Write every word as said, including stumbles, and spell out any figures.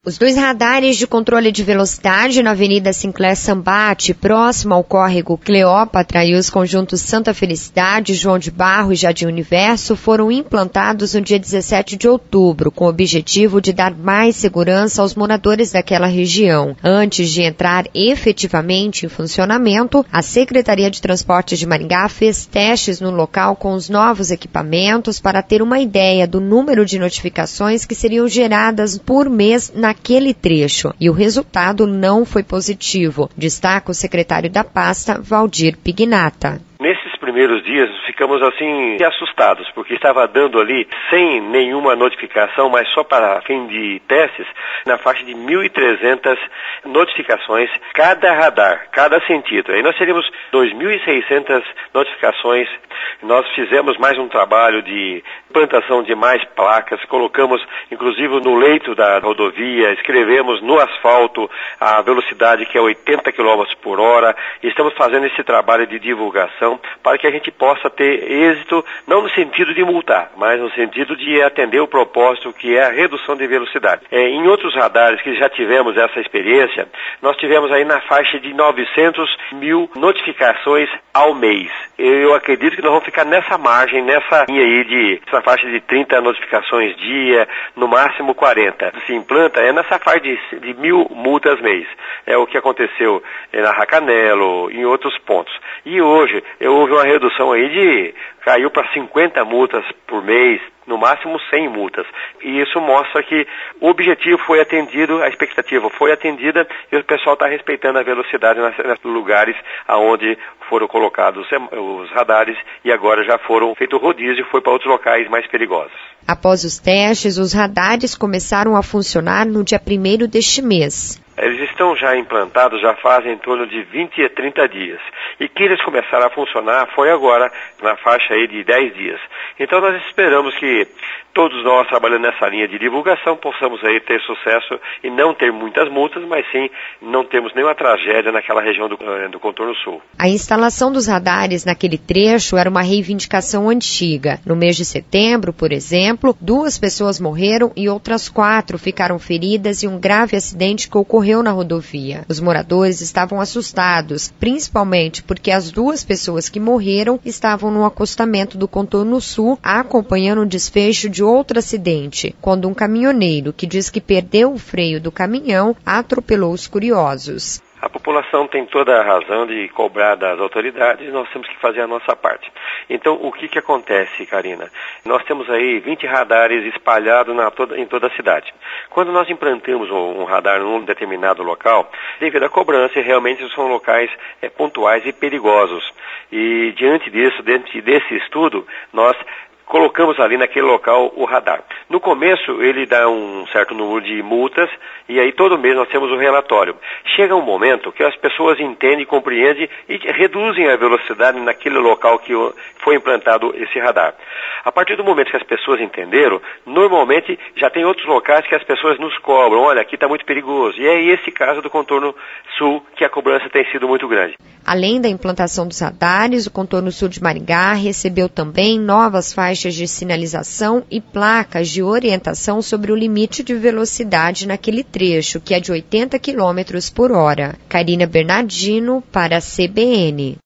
Os dois radares de controle de velocidade na Avenida Sinclair Sambate, próximo ao córrego Cleópatra, e os conjuntos Santa Felicidade, João de Barro e Jardim Universo foram implantados no dia dezessete de outubro, com o objetivo de dar mais segurança aos moradores daquela região. Antes de entrar efetivamente em funcionamento, a Secretaria de Transportes de Maringá fez testes no local com os novos equipamentos para ter uma ideia do número de notificações que seriam geradas por mês na aquele trecho, e o resultado não foi positivo, destaca o secretário da pasta, Valdir Pignata. Nesses primeiros dias ficamos assim assustados, porque estava dando ali sem nenhuma notificação, mas só para fim de testes, na faixa de mil e trezentas notificações cada radar, cada sentido. Aí nós teríamos dois mil e seiscentas notificações. Nós fizemos mais um trabalho de implantação de mais placas, colocamos inclusive no leito da rodovia, escrevemos no asfalto a velocidade que é oitenta quilômetros por hora, e estamos fazendo esse trabalho de divulgação para que a gente possa ter êxito, não no sentido de multar, mas no sentido de atender o propósito que é a redução de velocidade. É, em outros radares que já tivemos essa experiência, nós tivemos aí na faixa de novecentos mil notificações ao mês. Eu acredito que nós vamos ficar nessa margem, nessa linha aí de, essa faixa de trinta notificações dia, no máximo quarenta. Se implanta, é nessa faixa de, de mil multas mês. É o que aconteceu é, na Racanelo, em outros pontos. E hoje, houve uma redução aí de, caiu para cinquenta multas por mês, no máximo cem multas. E isso mostra que o objetivo foi atendido, a expectativa foi atendida e o pessoal está respeitando a velocidade nos lugares aonde foram colocados os radares e agora já foram feito rodízio e foi para outros locais mais perigosos. Após os testes, os radares começaram a funcionar no dia primeiro deste mês. Eles estão já implantados, já fazem em torno de vinte a trinta dias. E que eles começaram a funcionar foi agora, na faixa aí de dez dias. Então nós esperamos que todos nós, trabalhando nessa linha de divulgação, possamos aí ter sucesso e não ter muitas multas, mas sim não termos nenhuma tragédia naquela região do, do contorno sul. A instalação dos radares naquele trecho era uma reivindicação antiga. No mês de setembro, por exemplo, duas pessoas morreram e outras quatro ficaram feridas em um grave acidente que ocorreu na rodovia. Os moradores estavam assustados, principalmente porque as duas pessoas que morreram estavam no acostamento do contorno sul, acompanhando o desfecho de outro acidente, quando um caminhoneiro que diz que perdeu o freio do caminhão atropelou os curiosos. A população tem toda a razão de cobrar das autoridades, nós temos que fazer a nossa parte. Então, o que que acontece, Karina? Nós temos aí vinte radares espalhados na toda, em toda a cidade. Quando nós implantamos um, um radar num determinado local, devido à cobrança, realmente são locais é, pontuais e perigosos. E diante disso, diante desse estudo, nós colocamos ali naquele local o radar. No começo, ele dá um certo número de multas, e aí todo mês nós temos o relatório. Chega um momento que as pessoas entendem, compreendem e reduzem a velocidade naquele local que foi implantado esse radar. A partir do momento que as pessoas entenderam, normalmente já tem outros locais que as pessoas nos cobram, olha, aqui está muito perigoso. E é esse caso do contorno sul que a cobrança tem sido muito grande. Além da implantação dos radares, o contorno sul de Maringá recebeu também novas faixas de sinalização e placas de orientação sobre o limite de velocidade naquele trecho, que é de oitenta quilômetros por hora. Karina Bernardino para a C B N.